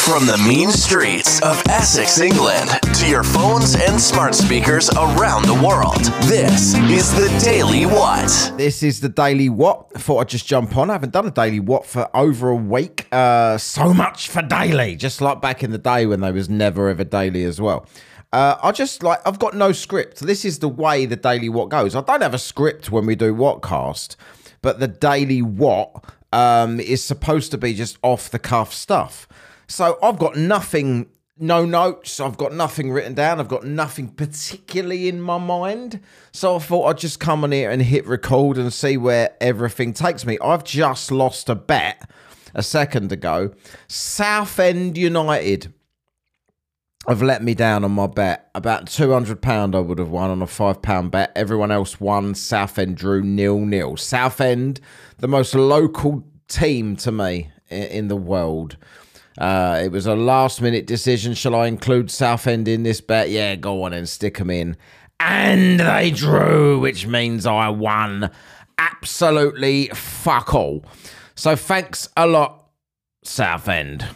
From the mean streets of Essex, England, to your phones and smart speakers around the world, this is the Daily What. This is the Daily What. I thought I'd just jump on. I haven't done a Daily What for over a week. So much for daily, just like back in the day when they was never ever daily as well. I've got no script. This is the way the Daily What goes. I don't have a script when we do Whatcast, but the Daily What is supposed to be just off the cuff stuff. So I've got nothing, no notes. I've got nothing written down. I've got nothing particularly in my mind. So I thought I'd just come on here and hit record and see where everything takes me. I've just lost a bet a second ago. Southend United have let me down on my bet. About £200 I would have won on a £5 bet. Everyone else won. Southend drew 0-0. Southend, the most local team to me in the world. It was a last-minute decision. Shall I include Southend in this bet? Yeah, go on and stick them in. And they drew, which means I won absolutely fuck all. So thanks a lot, Southend.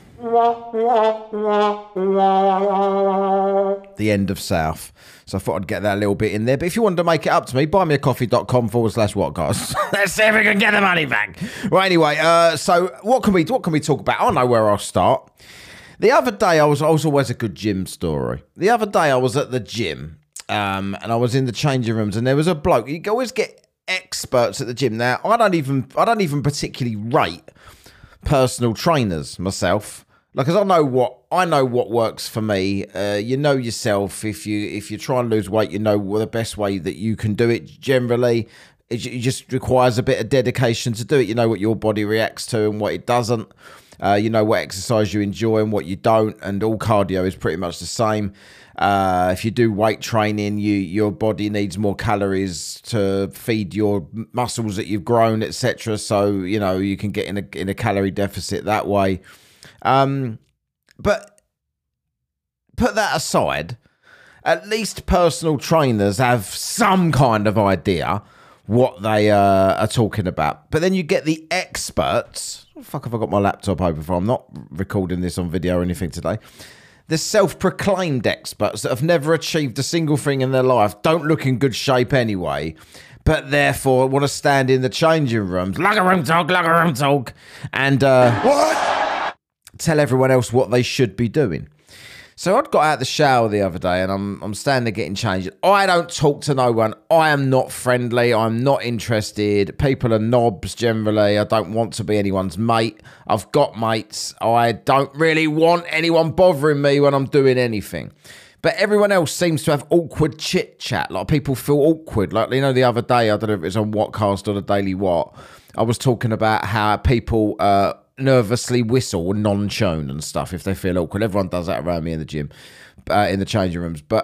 The end of South. So I thought I'd get that little bit in there. But if you wanted to make it up to me, buymeacoffee.com/whatcast. Let's see if we can get the money back. Right, anyway, so what can we talk about? I know where I'll start. The other day, I was always a good gym story. The other day, I was at the gym, and I was in the changing rooms, and there was a bloke. You always get experts at the gym. Now, I don't even particularly rate personal trainers myself. Like, cause I know what works for me. You know yourself. If you try and lose weight, you know the best way that you can do it. Generally, it just requires a bit of dedication to do it. You know what your body reacts to and what it doesn't. You know what exercise you enjoy and what you don't. And all cardio is pretty much the same. If you do weight training, your body needs more calories to feed your muscles that you've grown, etc. So you know you can get in a calorie deficit that way. But put that aside, at least personal trainers have some kind of idea what they are talking about. But then you get the experts. What the fuck have I got my laptop open for? I'm not recording this on video or anything today. The self-proclaimed experts that have never achieved a single thing in their life, don't look in good shape anyway, but therefore want to stand in the changing rooms, locker room talk, and tell everyone else what they should be doing. So I'd got out the shower the other day and I'm standing there getting changed. I don't talk to no one. I am not friendly. I'm not interested. People are knobs generally. I don't want to be anyone's mate. I've got mates. I don't really want anyone bothering me when I'm doing anything. But everyone else seems to have awkward chit-chat. Like, people feel awkward. Like, you know, the other day, I don't know if it was on Whatcast or the Daily What, I was talking about how people nervously whistle or non-shown and stuff if they feel awkward. Everyone does that around me in the gym, in the changing rooms. But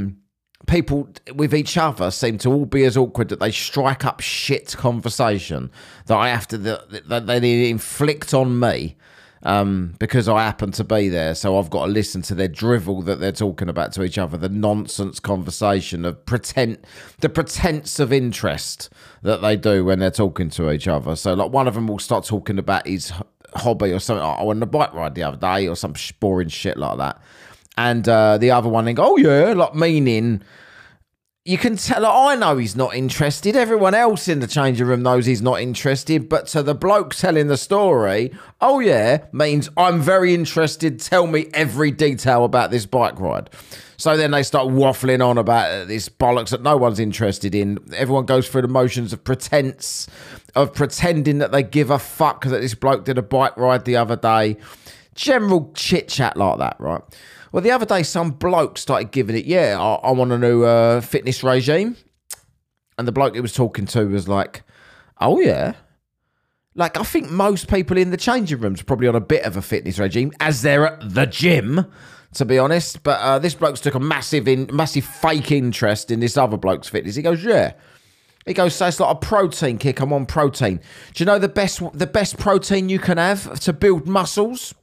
people with each other seem to all be as awkward that they strike up shit conversation that I have to that they inflict on me because I happen to be there. So I've got to listen to their drivel that they're talking about to each other, the nonsense conversation of the pretense of interest that they do when they're talking to each other. So like one of them will start talking about his hobby or something. I went on a bike ride the other day or some boring shit like that. And the other one then go, oh yeah, like meaning you can tell, I know he's not interested. Everyone else in the changing room knows he's not interested. But to the bloke telling the story, oh yeah, means I'm very interested. Tell me every detail about this bike ride. So then they start waffling on about this bollocks that no one's interested in. Everyone goes through the motions of pretense, of pretending that they give a fuck that this bloke did a bike ride the other day. General chit-chat like that, right? Well, the other day, some bloke started giving it, I'm on a new fitness regime. And the bloke he was talking to was like, oh, yeah. Like, I think most people in the changing rooms are probably on a bit of a fitness regime, as they're at the gym, to be honest. But this bloke's took a massive fake interest in this other bloke's fitness. He goes, yeah. He goes, so it's like a protein kick. I'm on protein. Do you know the best protein you can have to build muscles?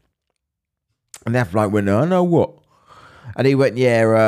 And the other bloke went, I know what. And he went,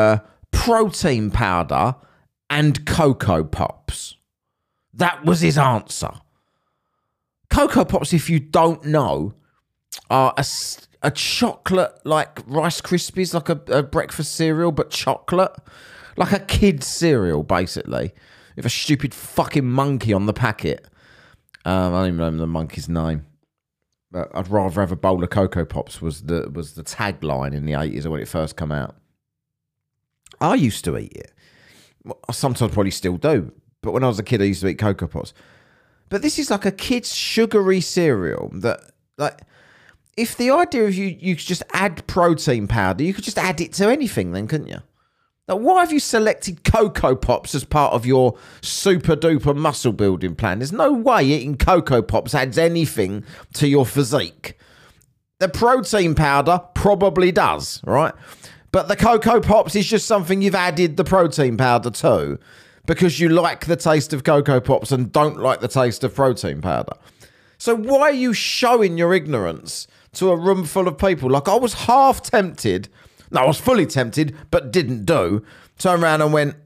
protein powder and Cocoa Pops. That was his answer. Cocoa Pops, if you don't know, are a chocolate, like Rice Krispies, like a breakfast cereal, but chocolate. Like a kid's cereal, basically. With a stupid fucking monkey on the packet. I don't even know the monkey's name. But I'd rather have a bowl of Cocoa Pops was the tagline in the 80s when it first came out. I used to eat it. I sometimes probably still do. But when I was a kid, I used to eat Cocoa Pops. But this is like a kid's sugary cereal that, like, if the idea of you could just add protein powder, you could just add it to anything then, couldn't you? Now, why have you selected Cocoa Pops as part of your super duper muscle building plan? There's no way eating Cocoa Pops adds anything to your physique. The protein powder probably does, right? But the Cocoa Pops is just something you've added the protein powder to because you like the taste of Cocoa Pops and don't like the taste of protein powder. So why are you showing your ignorance to a room full of people? Like, I was half tempted. No, I was fully tempted, but didn't do. Turned around and went,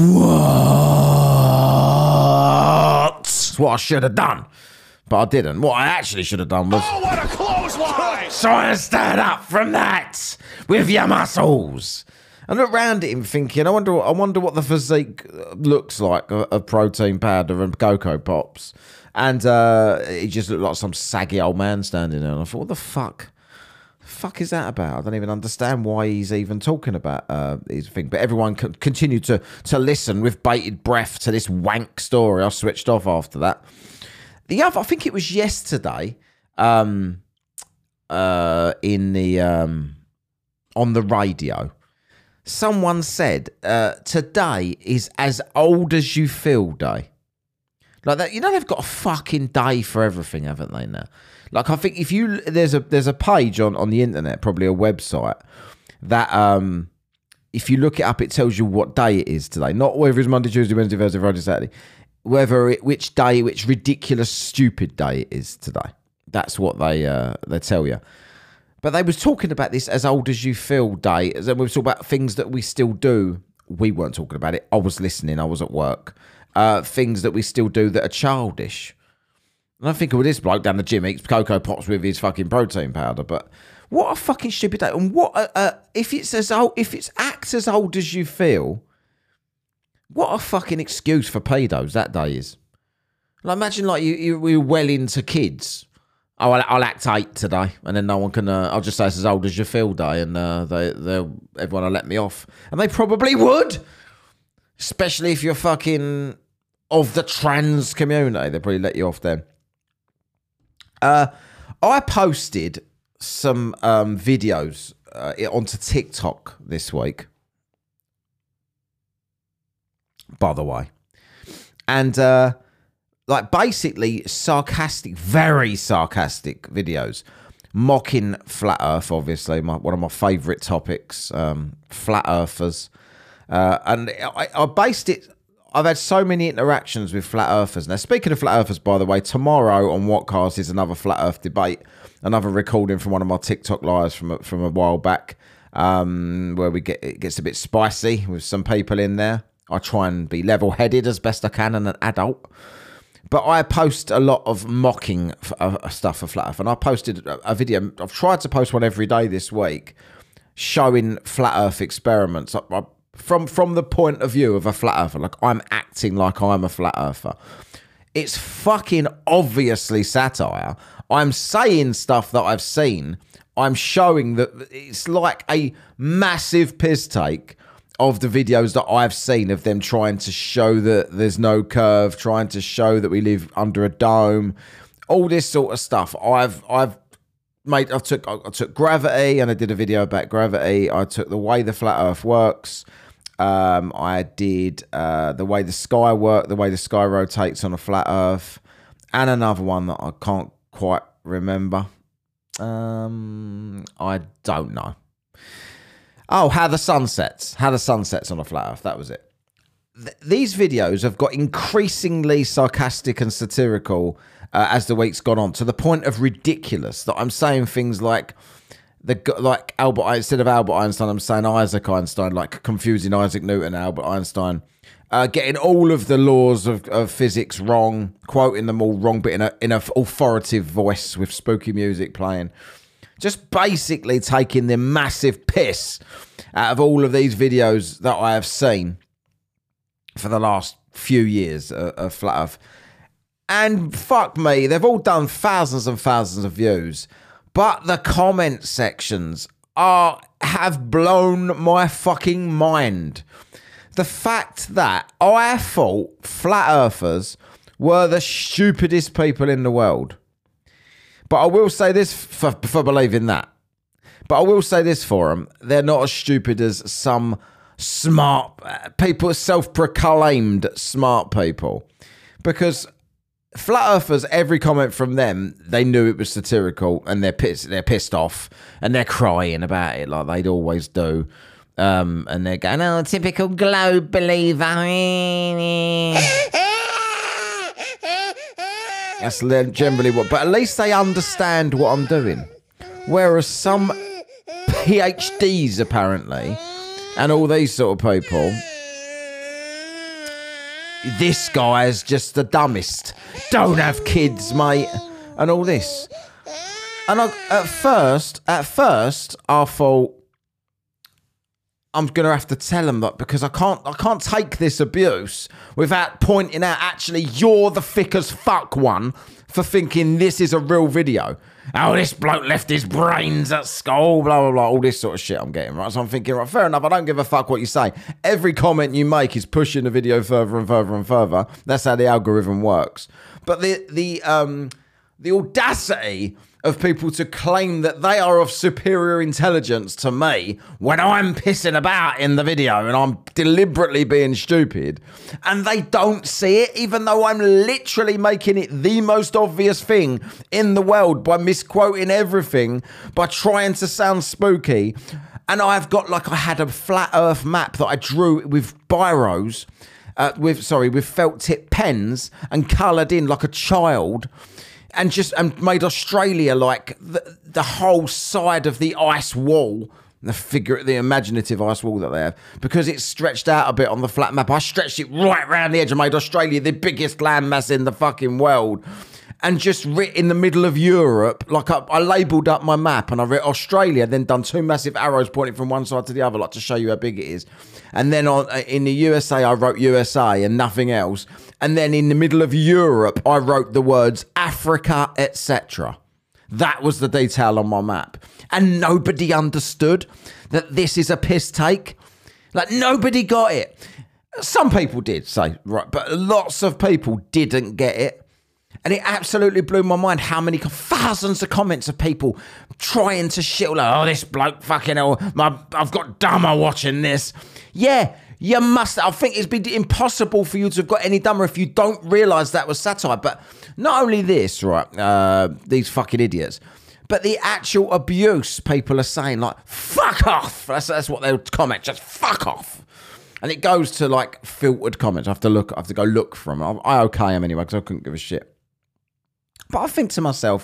what? That's what I should have done. But I didn't. What I actually should have done was... Oh, what a clothesline! try and stand up from that with your muscles. I look around at him thinking, I wonder what the physique looks like of protein powder and Cocoa Pops. And he just looked like some saggy old man standing there. And I thought, what the fuck? Fuck is that about? I don't even understand why he's even talking about his thing. But everyone continued to listen with bated breath to this wank story. I switched off after that. The other, I think it was yesterday, in the on the radio, someone said today is as old as you feel day. Like that, you know, they've got a fucking day for everything, haven't they now? Like, I think if you there's a page on the internet, probably a website, that if you look it up, it tells you what day it is today. Not whether it's Monday, Tuesday, Wednesday, Thursday, Friday, Saturday. Which ridiculous, stupid day it is today. That's what they tell you. But they was talking about this as old as you feel day. And we were talking about things that we still do. We weren't talking about it. I was listening. I was at work. Things that we still do that are childish. And I think of this bloke down the gym eats Cocoa Pops with his fucking protein powder. But what a fucking stupid day! And what if it's as old? If it's act as old as you feel, what a fucking excuse for pedos that day is. Like, imagine like we're well into kids. Oh, I'll act 8 today, and then no one can. I'll just say it's as old as you feel day, and everyone will let me off, and they probably would. Especially if you're fucking of the trans community, they'll probably let you off then. I posted some videos onto TikTok this week, by the way. And like basically very sarcastic videos mocking Flat Earth, obviously, one of my favourite topics, Flat Earthers. And I based it... I've had so many interactions with Flat Earthers. Now, speaking of Flat Earthers, by the way, tomorrow on Whatcast is another Flat Earth debate, another recording from one of my TikTok lives from a while back, where it gets a bit spicy with some people in there. I try and be level-headed as best I can and an adult. But I post a lot of mocking stuff for Flat Earth. And I posted a video. I've tried to post one every day this week showing Flat Earth experiments. From the point of view of a Flat Earther, like I'm acting like I'm a Flat Earther. It's fucking obviously satire. I'm saying stuff that I've seen. I'm showing that it's like a massive piss take of the videos that I've seen of them trying to show that there's no curve, trying to show that we live under a dome, all this sort of stuff. I took gravity and I did a video about gravity. I took the way the flat Earth works. I did the way the sky works, the way the sky rotates on a flat Earth, and another one that I can't quite remember. I don't know. Oh, how the sun sets on a flat Earth. That was it. These videos have got increasingly sarcastic and satirical as the week's gone on, to the point of ridiculous, that I'm saying things like Albert, instead of Albert Einstein, I'm saying Isaac Einstein, like confusing Isaac Newton and Albert Einstein, getting all of the laws of physics wrong, quoting them all wrong, but in a authoritative voice with spooky music playing, just basically taking the massive piss out of all of these videos that I have seen for the last few years of Flat Earth. And fuck me, they've all done thousands and thousands of views, but the comment sections have blown my fucking mind. The fact that I thought Flat Earthers were the stupidest people in the world. But I will say this for believing that. But I will say this for them. They're not as stupid as some smart people, self-proclaimed smart people. Because Flat Earthers, every comment from them, they knew it was satirical, and they're pissed off, and they're crying about it like they'd always do. And they're going, oh, typical globe believer. That's generally what, but at least they understand what I'm doing. Whereas some PhDs, apparently, and all these sort of people, this guy's just the dumbest. Don't have kids, mate, and all this. And at first, I thought I'm gonna have to tell them that, because I can't take this abuse without pointing out, actually, you're the thick as fuck one for thinking this is a real video. Oh, this bloke left his brains at school, blah, blah, blah, all this sort of shit I'm getting, right? So I'm thinking, right, fair enough, I don't give a fuck what you say. Every comment you make is pushing the video further and further and further. That's how the algorithm works. But the audacity of people to claim that they are of superior intelligence to me when I'm pissing about in the video and I'm deliberately being stupid, and they don't see it, even though I'm literally making it the most obvious thing in the world by misquoting everything, by trying to sound spooky. And I've got, like, I had a flat earth map that I drew with biros, with felt tip pens, and coloured in like a child, and made Australia like the whole side of the ice wall, the imaginative ice wall that they have, because it's stretched out a bit on the flat map. I stretched it right round the edge and made Australia the biggest landmass in the fucking world. And just writ in the middle of Europe, like I labelled up my map and I writ Australia, then done two massive arrows pointing from one side to the other, like to show you how big it is. And then in the USA, I wrote USA and nothing else. And then in the middle of Europe, I wrote the words Africa, etc. That was the detail on my map. And nobody understood that this is a piss take. Like, nobody got it. Some people did say, right, but lots of people didn't get it. And it absolutely blew my mind how many thousands of comments of people trying to shit, like, oh, this bloke fucking hell, I've got dumber watching this. Yeah, you must. I think it's been impossible for you to have got any dumber if you don't realise that was satire. But not only this, right, these fucking idiots, but the actual abuse people are saying, like, fuck off. That's what they'll comment, just fuck off. And it goes to, like, filtered comments. I have to go look for them. I okay them anyway, because I couldn't give a shit. But I think to myself,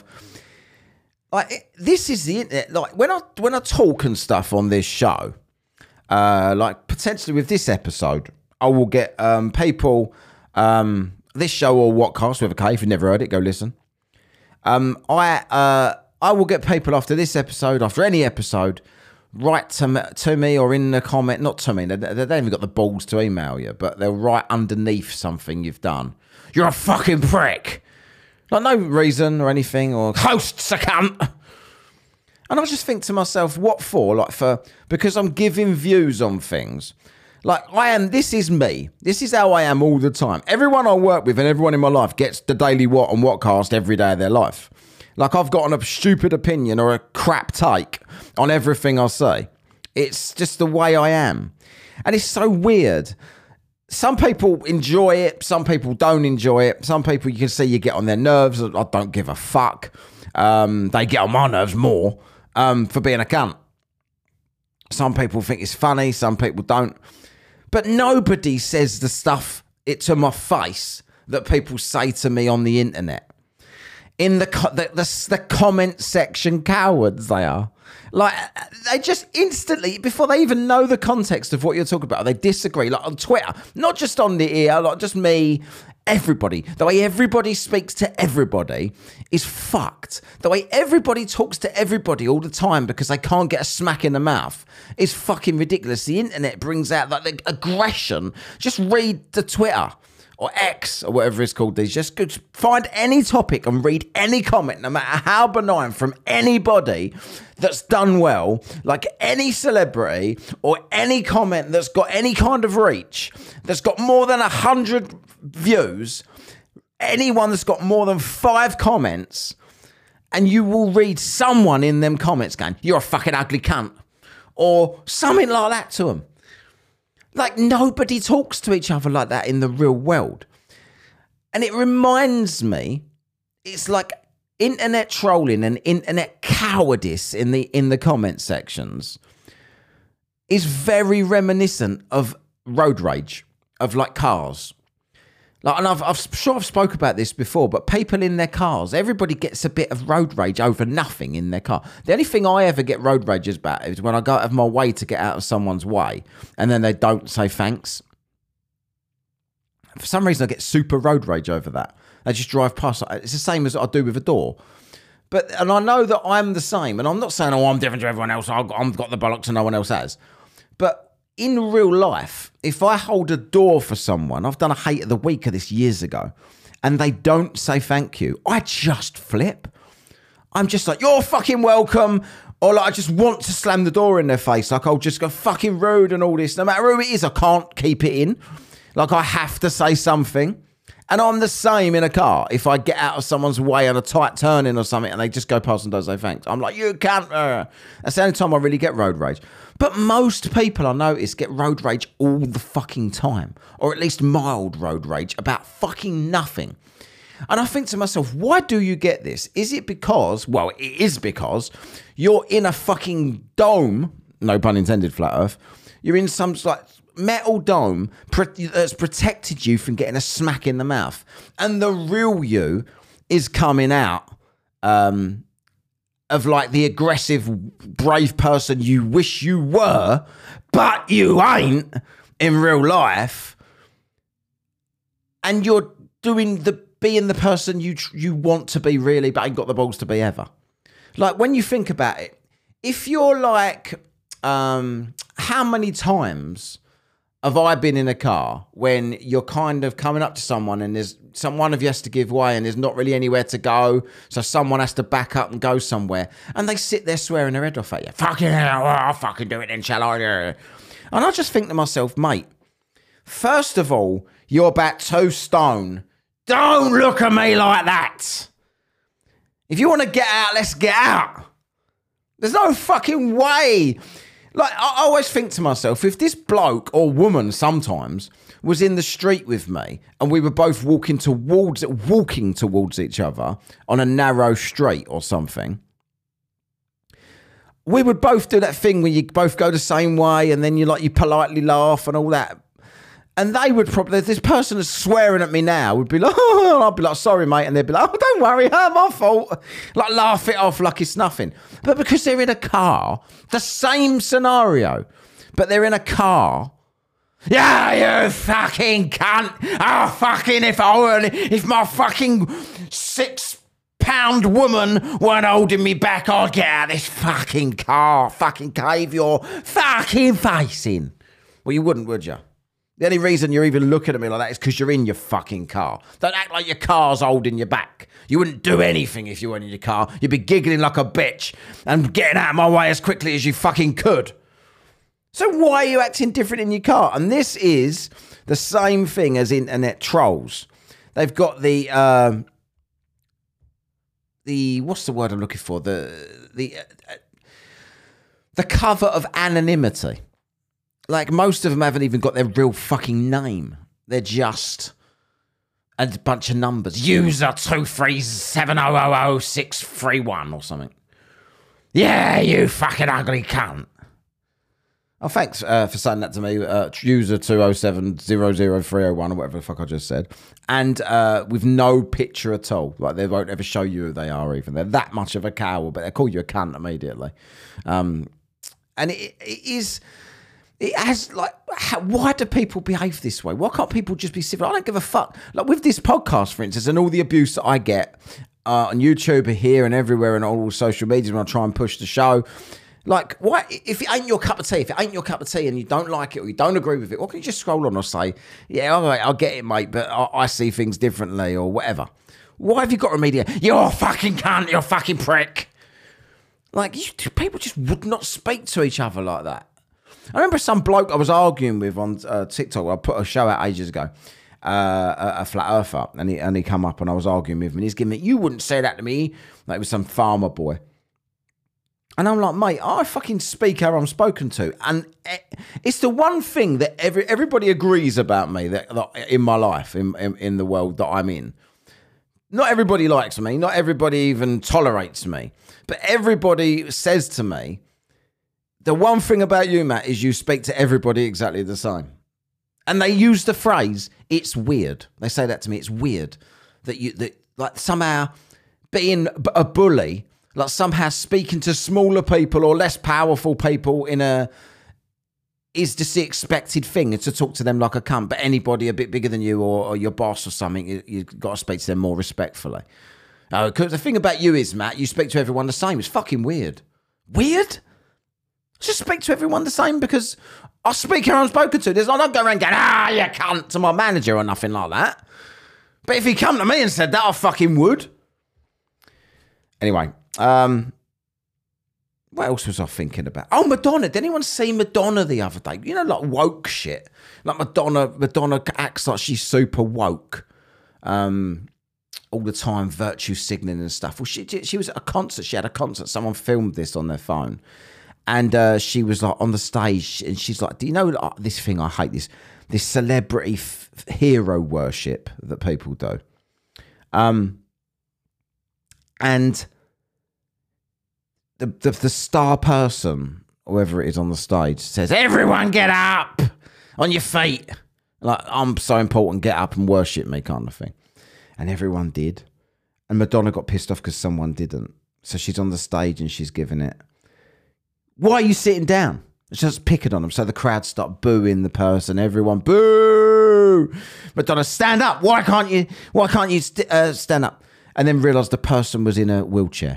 like, this is the internet. Like, when I talk and stuff on this show, like, potentially with this episode, I will get people, this show or Whatcast with a K, if you've never heard it, go listen. I will get people after this episode, after any episode, write to me or in the comment, not to me, they don't even got the balls to email you, but they'll write underneath something you've done. You're a fucking prick. Like, no reason or anything, or host's a cunt. And I just think to myself, what for? Like, because I'm giving views on things. Like, this is me. This is how I am all the time. Everyone I work with and everyone in my life gets the Daily What on Whatcast every day of their life. Like, I've got a stupid opinion or a crap take on everything I say. It's just the way I am. And it's so weird. Some people enjoy it. Some people don't enjoy it. Some people, you can see you get on their nerves. I don't give a fuck. They get on my nerves more for being a cunt. Some people think it's funny. Some people don't. But nobody says the stuff to my face that people say to me on the internet. in the comment section cowards they are. Like, they just instantly, before they even know the context of what you're talking about, they disagree. Like on Twitter, not just on the ear, like just me, everybody. The way everybody speaks to everybody is fucked. The way everybody talks to everybody all the time because they can't get a smack in the mouth is fucking ridiculous. The internet brings out like the aggression. Just read the Twitter. Or X, or whatever it's called these. Just find any topic and read any comment, no matter how benign, from anybody that's done well, like any celebrity, or any comment that's got any kind of reach, that's got more than 100 views, anyone that's got more than 5 comments, and you will read someone in them comments going, "You're a fucking ugly cunt," or something like that to them. Like, nobody talks to each other like that in the real world. And it reminds me, it's like internet trolling and internet cowardice in the comment sections is very reminiscent of road rage, of like cars. Like, and I'm sure I've spoke about this before, but people in their cars, everybody gets a bit of road rage over nothing in their car. The only thing I ever get road rage about is when I go out of my way to get out of someone's way and then they don't say thanks. For some reason, I get super road rage over that. They just drive past. It's the same as I do with a door. And I know that I'm the same. And I'm not saying, I'm different to everyone else. I've got the bollocks and no one else has. But in real life, if I hold a door for someone, I've done a hate of the week of this years ago, and they don't say thank you, I just flip. I'm just like, "You're fucking welcome." Or like, I just want to slam the door in their face. Like, I'll just go fucking rude and all this. No matter who it is, I can't keep it in. Like, I have to say something. And I'm the same in a car. If I get out of someone's way on a tight turning or something and they just go past and don't say thanks, I'm like, "You can't." That's the only time I really get road rage. But most people, I notice, get road rage all the fucking time. Or at least mild road rage about fucking nothing. And I think to myself, why do you get this? Is it because, well, it is because you're in a fucking dome, no pun intended, flat earth. You're in some like metal dome that's protected you from getting a smack in the mouth. And the real you is coming out of like the aggressive, brave person you wish you were, but you ain't in real life. And you're being the person you want to be really, but ain't got the balls to be ever. Like, when you think about it, if you're like, how many times have I been in a car when you're kind of coming up to someone and there's one of you has to give way and there's not really anywhere to go, so someone has to back up and go somewhere, and they sit there swearing their head off at you. "Fucking hell, I'll fucking do it then, shall I?" And I just think to myself, mate, first of all, you're about 2 stone. Don't look at me like that. If you want to get out, let's get out. There's no fucking way. Like, I always think to myself, if this bloke or woman sometimes was in the street with me and we were both walking towards each other on a narrow street or something, we would both do that thing where you both go the same way and then you politely laugh and all that. And they would probably, this person that's swearing at me now would be like, "Oh," I'd be like, "Sorry, mate." And they'd be like, "Oh, don't worry, my fault." Like, laugh it off like it's nothing. But because they're in a car, the same scenario, but they're in a car. "Yeah, you fucking cunt. Oh, fucking, if my fucking 6-pound woman weren't holding me back, I'd get out of this fucking car. Fucking cave your fucking face in." Well, you wouldn't, would you? The only reason you're even looking at me like that is because you're in your fucking car. Don't act like your car's holding you back. You wouldn't do anything if you weren't in your car. You'd be giggling like a bitch and getting out of my way as quickly as you fucking could. So why are you acting different in your car? And this is the same thing as internet trolls. They've got the what's the word I'm looking for? The cover of anonymity. Like, most of them haven't even got their real fucking name. They're just a bunch of numbers. User 237000631 or something. "Yeah, you fucking ugly cunt." Oh, thanks for saying that to me. User 207-00301 or whatever the fuck I just said. And with no picture at all. Like, they won't ever show you who they are even. They're that much of a coward, but they call you a cunt immediately. And it is... It has, like, why do people behave this way? Why can't people just be civil? I don't give a fuck. Like, with this podcast, for instance, and all the abuse that I get on YouTube, here and everywhere, and all social media when I try and push the show... Like, why? If it ain't your cup of tea, and you don't like it or you don't agree with it, why can't you just scroll on or say, yeah, all right, I'll get it, mate, but I see things differently or whatever? Why have you got to remediate? You're a fucking cunt, you're a fucking prick. Like, people just would not speak to each other like that. I remember some bloke I was arguing with on TikTok. I put a show out ages ago, a flat earther, and he come up and I was arguing with him, and he's giving me, you wouldn't say that to me. Like, it was some farmer boy. And I'm like, mate, I fucking speak how I'm spoken to. And it's the one thing that everybody agrees about me that in my life, in the world that I'm in. Not everybody likes me. Not everybody even tolerates me. But everybody says to me, the one thing about you, Matt, is you speak to everybody exactly the same. And they use the phrase, it's weird. They say that to me, it's weird. That like somehow being a bully... Like somehow speaking to smaller people or less powerful people is just the expected thing. It's to talk to them like a cunt. But anybody a bit bigger than you or your boss or something, you've got to speak to them more respectfully. Because the thing about you is, Matt, you speak to everyone the same. It's fucking weird. Weird? Just speak to everyone the same because I speak how I'm spoken to. I don't go around going, you cunt to my manager or nothing like that. But if he come to me and said that, I fucking would. Anyway. What else was I thinking about? Oh, Madonna. Did anyone see Madonna the other day? You know, like woke shit. Like Madonna acts like she's super woke. All the time, virtue signaling and stuff. Well, she was at a concert. She had a concert. Someone filmed this on their phone. And she was like on the stage and she's like, do you know this thing? I hate this celebrity hero worship that people do. And the star person, whoever it is on the stage, says, everyone get up on your feet. Like, I'm so important, get up and worship me kind of thing. And everyone did. And Madonna got pissed off because someone didn't. So she's on the stage and she's giving it. Why are you sitting down? She's just picking on them. So the crowd start booing the person. Everyone, boo! Madonna, stand up. Why can't you stand up? And then realised the person was in a wheelchair.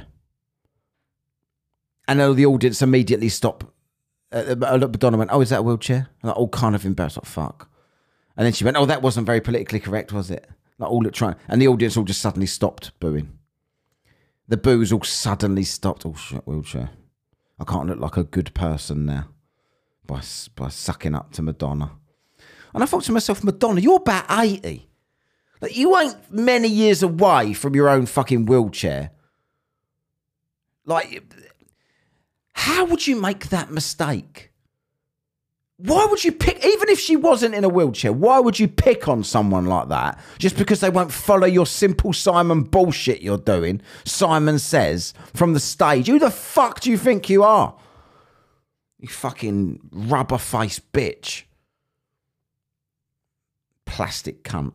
And the audience immediately stopped. Madonna went, oh, is that a wheelchair? And like, all kind of embarrassed, like, fuck. And then she went, oh, that wasn't very politically correct, was it? Like, all trying. And the audience all just suddenly stopped booing. The boos all suddenly stopped. Oh, shit, wheelchair. I can't look like a good person now by sucking up to Madonna. And I thought to myself, Madonna, you're about 80. Like, you ain't many years away from your own fucking wheelchair. Like... How would you make that mistake? Why would you pick, even if she wasn't in a wheelchair, why would you pick on someone like that just because they won't follow your Simple Simon bullshit you're doing? Simon Says from the stage. Who the fuck do you think you are? You fucking rubber-faced bitch. Plastic cunt.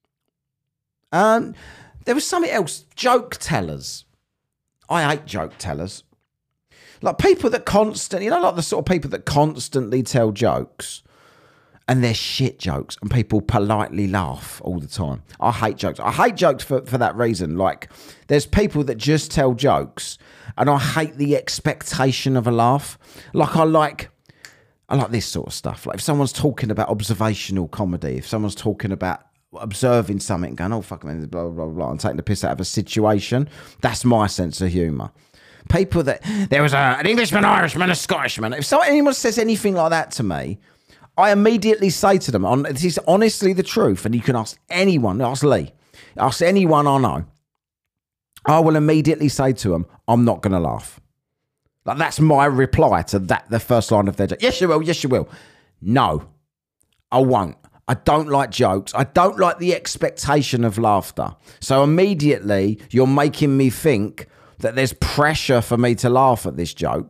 There was something else. Joke tellers. I hate joke tellers. Like people that constantly, like the sort of people that constantly tell jokes and they're shit jokes and people politely laugh all the time. I hate jokes. I hate jokes for that reason. Like there's people that just tell jokes and I hate the expectation of a laugh. Like I like this sort of stuff. Like if someone's talking about observational comedy, if someone's talking about observing something and going, oh, fuck, man, blah, blah, blah, and taking the piss out of a situation, that's my sense of humour. People that, there was an Englishman, Irishman, a Scottishman. If anyone says anything like that to me, I immediately say to them, this is honestly the truth, and you can ask anyone, ask Lee, ask anyone I know, I will immediately say to them, I'm not going to laugh. Like that's my reply to that, the first line of their joke. Yes, you will. Yes, you will. No, I won't. I don't like jokes. I don't like the expectation of laughter. So immediately you're making me think that there's pressure for me to laugh at this joke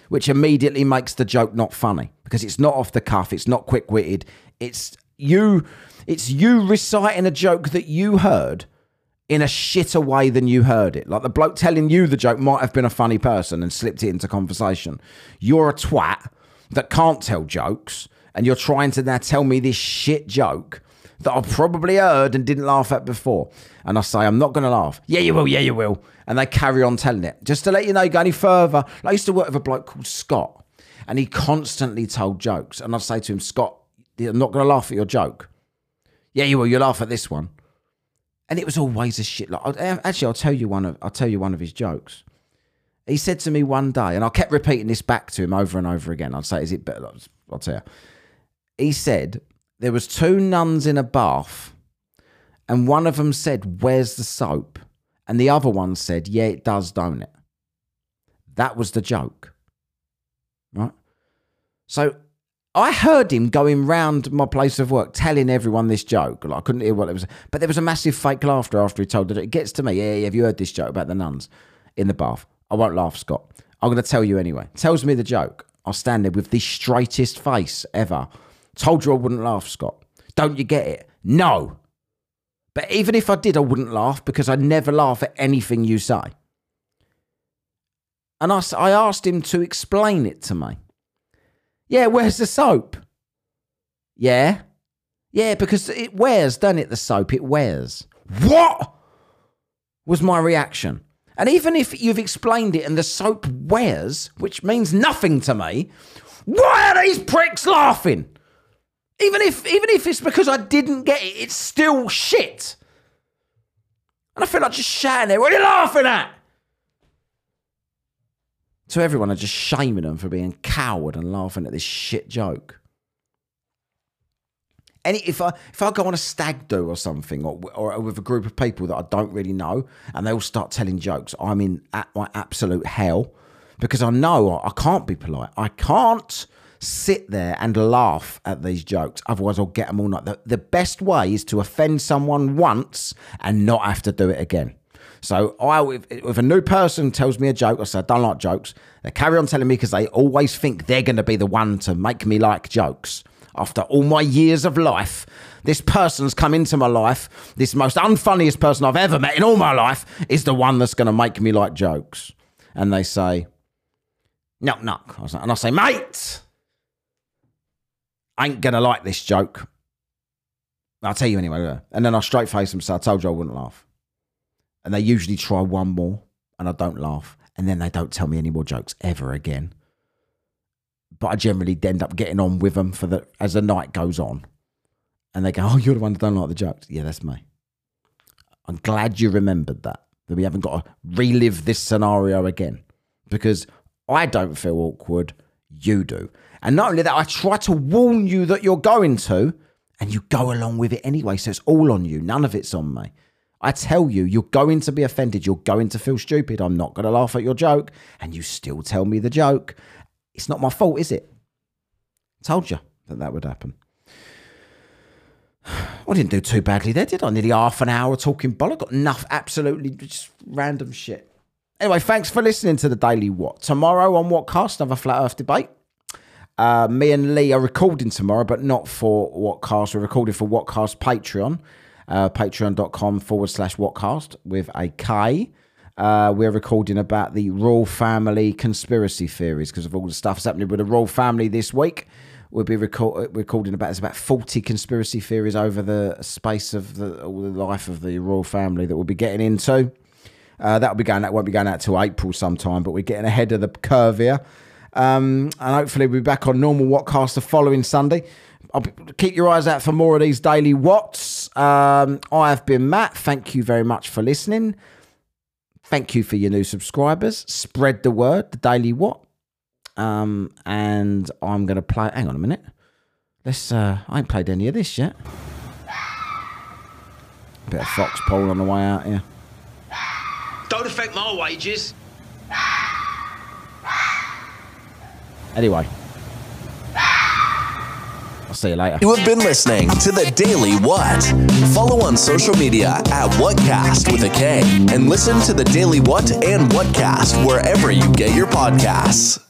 which immediately makes the joke not funny because it's not off the cuff, it's not quick-witted. It's you reciting a joke that you heard in a shitter way than you heard it. Like the bloke telling you the joke might have been a funny person and slipped it into conversation. You're a twat that can't tell jokes, and you're trying to now tell me this shit joke that I probably heard and didn't laugh at before. And I say, I'm not going to laugh. Yeah, you will. And they carry on telling it. Just to let you know, you go any further. I used to work with a bloke called Scott, and he constantly told jokes. And I'd say to him, Scott, I'm not going to laugh at your joke. Yeah, you will. You'll laugh at this one. And it was always a shit. Like, actually, I'll tell you one of his jokes. He said to me one day, and I kept repeating this back to him over and over again. I'd say, is it better? I'll tell you. He said, there was 2 nuns in a bath, and one of them said, where's the soap? And the other one said, yeah, it does, don't it? That was the joke. Right? So I heard him going round my place of work telling everyone this joke. Like, I couldn't hear what it was. But there was a massive fake laughter after he told it. It gets to me. Yeah, have you heard this joke about the nuns in the bath? I won't laugh, Scott. I'm going to tell you anyway. Tells me the joke. I'll stand there with the straightest face ever. Told you I wouldn't laugh, Scott. Don't you get it? No. But even if I did, I wouldn't laugh because I never laugh at anything you say. And I asked him to explain it to me. Yeah, where's the soap? Yeah. Yeah, because it wears, doesn't it, the soap? It wears. What? Was my reaction. And even if you've explained it and the soap wears, which means nothing to me, why are these pricks laughing? Even if it's because I didn't get it, it's still shit. And I feel like just shouting there, what are you laughing at? To everyone, I'm just shaming them for being coward and laughing at this shit joke. And if I go on a stag do or something, or with a group of people that I don't really know, and they all start telling jokes, I'm in my absolute hell because I know I can't be polite. I can't sit there and laugh at these jokes. Otherwise, I'll get them all night. The best way is to offend someone once and not have to do it again. So if a new person tells me a joke, I say, I don't like jokes, they carry on telling me because they always think they're going to be the one to make me like jokes. After all my years of life, this person's come into my life, this most unfunniest person I've ever met in all my life is the one that's going to make me like jokes. And they say, knock, knock. And I say, mate, I ain't going to like this joke. I'll tell you anyway. And then I straight face them and say, I told you I wouldn't laugh. And they usually try one more, and I don't laugh. And then they don't tell me any more jokes ever again. But I generally end up getting on with them as the night goes on. And they go, oh, you're the one that don't like the jokes. Yeah, that's me. I'm glad you remembered that we haven't got to relive this scenario again. Because I don't feel awkward, you do. And not only that, I try to warn you that you're going to, and you go along with it anyway. So it's all on you. None of it's on me. I tell you, you're going to be offended. You're going to feel stupid. I'm not going to laugh at your joke. And you still tell me the joke. It's not my fault, is it? Told you that would happen. I didn't do too badly there, did I? Nearly half an hour talking bollocks. Got enough, absolutely just random shit. Anyway, thanks for listening to the Daily What. Tomorrow on Whatcast, another Flat Earth debate. Me and Lee are recording tomorrow, but not for Whatcast. We're recording for Whatcast Patreon. Patreon.com/Whatcast with a K. We're recording about the royal family conspiracy theories because of all the stuff that's happening with the royal family this week. We'll be recording about 40 conspiracy theories over the space of all the life of the royal family that we'll be getting into. That won't be going out till April sometime, but we're getting ahead of the curve here. And hopefully we'll be back on normal Whatcast the following Sunday. Keep your eyes out for more of these Daily Whats. I have been Matt. Thank you very much for listening. Thank you for your new subscribers. Spread the word, the Daily What. And I'm going to play... Hang on a minute. I ain't played any of this yet. Bit of Fox Pole on the way out here. Don't affect my wages. Anyway. I'll see you later. You have been listening to The Daily What. Follow on social media at Whatcast with a K and listen to The Daily What and Whatcast wherever you get your podcasts.